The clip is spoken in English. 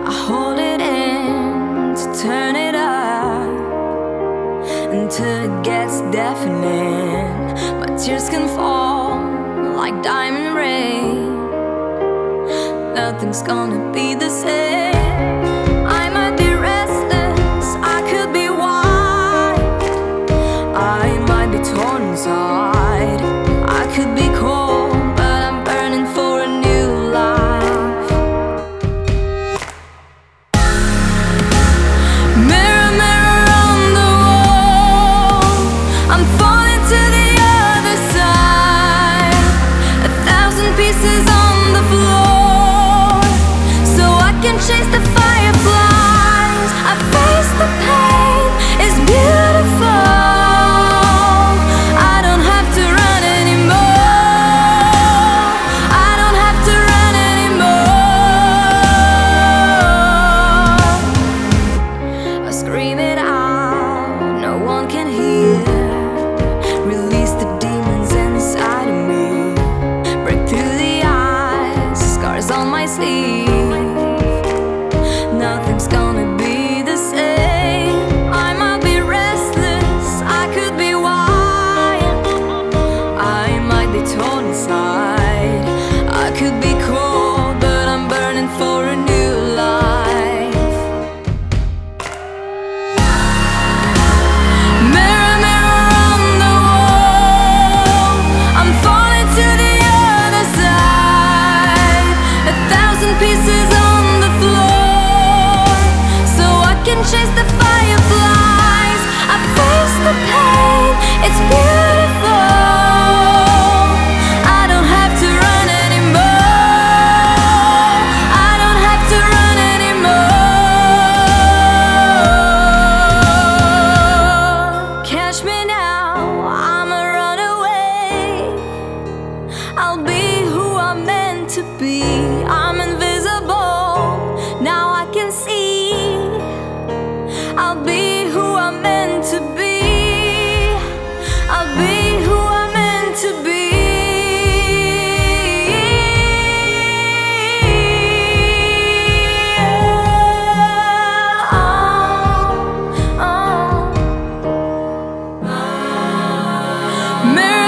I hold it in to turn it up until it gets deafening. My tears can fall like diamond rain. Nothing's gonna be the same. I might be restless, I could be wild, I might be torn inside, I could be cold, but I'm burning for a new life. Mirror, mirror on the wall, I'm falling to the other side. 1,000 pieces on the floor, so I can chase the fireflies. I face the pain, it's beautiful. I don't have to run anymore, I don't have to run anymore. I scream it out, no one can hear. Release the demons inside of me. Break through the eyes, scars on my sleeve. Nothing's gonna be the same. I might be restless, I could be wild, I might be torn inside, I could be cold, but I'm burning for a new life. Mirror, mirror on the wall, I'm falling to the other side. 1,000 pieces on the floor, so I can chase the fireflies. I face the pain, it's beautiful. I don't have to run anymore, I don't have to run anymore. Catch me now, I'm a runaway. I'll be who I'm meant to be. I'm invisible, now I can see. I'll be who I'm meant to be. I'll be who I'm meant to be. Mirror,